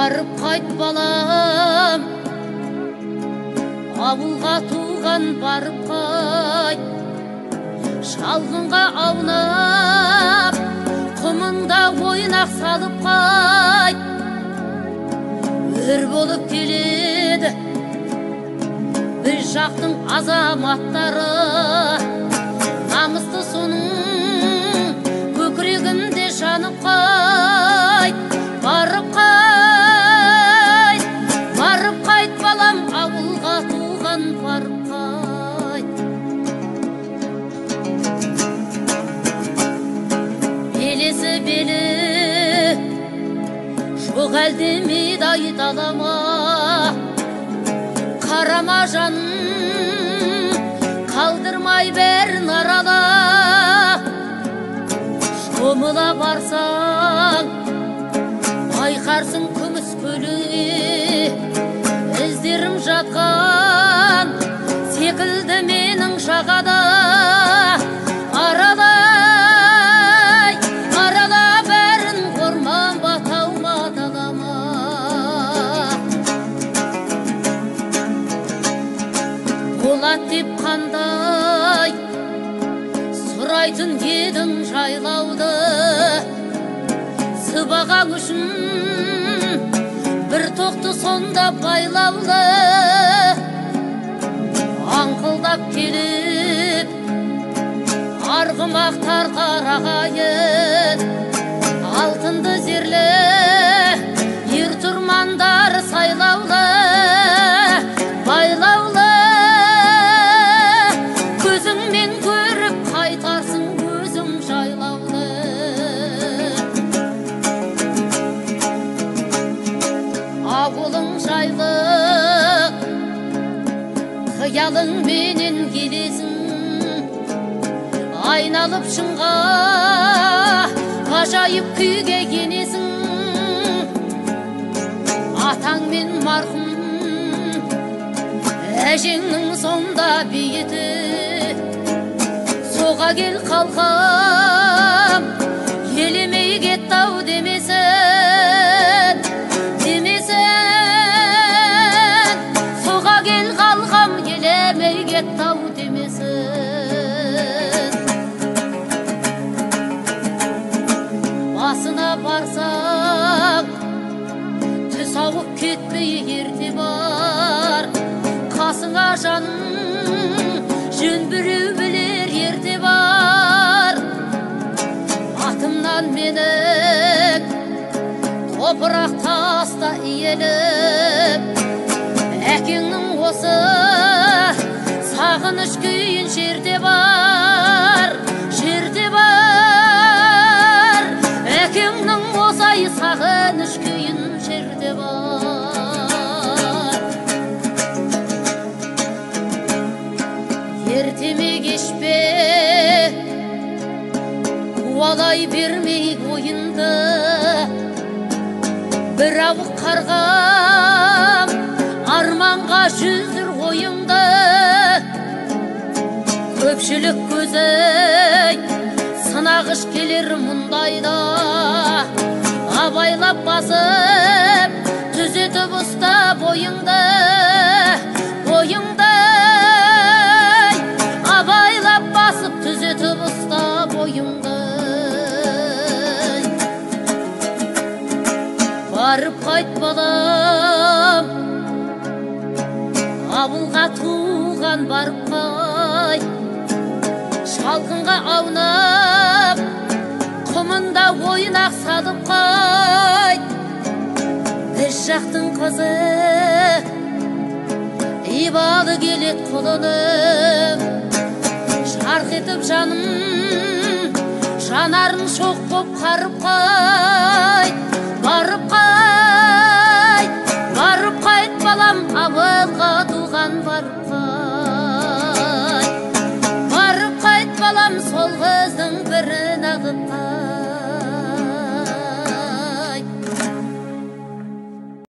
барып қайт балам, ауылға туған барып қайт. Шалғынға аунап, құмында ойнақ салып қайт. Өр болып келеді біз жақтың азаматтары, намысты соның көкірегінде жанып қайт. Барып қайт, барып қайт балам, ауылға туған барып қайт. Белесі белі жоқ әлде медай далама, қарама жаным, қалдырмай бәрін арала. Шомыла барсаң байқарсың күміс көлі, іздерім жатқан секілді менің жағада. Аралай, арала бәрін, орман батаума далама. Болат деп қандай сұрайтын едің жайлауды, сыбағаң үшін бір тоқты сонда байлаулы. Аңқылдап келіп арғымақтар қарағайын, алтынды зерлі ер тұрмандар сайлаулы, байлаулы. Көзіңмен көріп қайтарсың көзің жайлаулы. Ауылың жайлы қиялың менен келесің, айналып шыңға ғажайып күйге енесің. Атаң мен марқұм әжеңнің сонда бейіті, соға кел қалқам, елемей кеттау демесін, демесін. Соға кел қалқам, елемей кеттау демесін. Басына барсаң түс ауып кетпей ерте бар, қасыңа жаным жөн біреу білер ерте бар. Атымнан менің топырақ таста иеліп, әкеңнің осы сағыныш күйін жерде бар, жерде бар. Әкеңнің осай сағыныш күйін жерде бар. Ертеме кешпе қуалай бермей ойынды, бір ауық қарғам арманға жүзір ойымды. Көпшілік көзі сынағыш келер мұндайда, абайлап басып түзетіп ұста бойыңды, бойыңды. Абайлап басып түзетіп ұста бойыңды. Барып қайт балам, ауылға туған барып қайт. Шалғынға аунап, құмында ойнақ салып қайт. Біз жақтың қызы ибалы келет құлынып, жарқ етіп жаным жанарын шоқ боп қарып қайт. Барып қайт.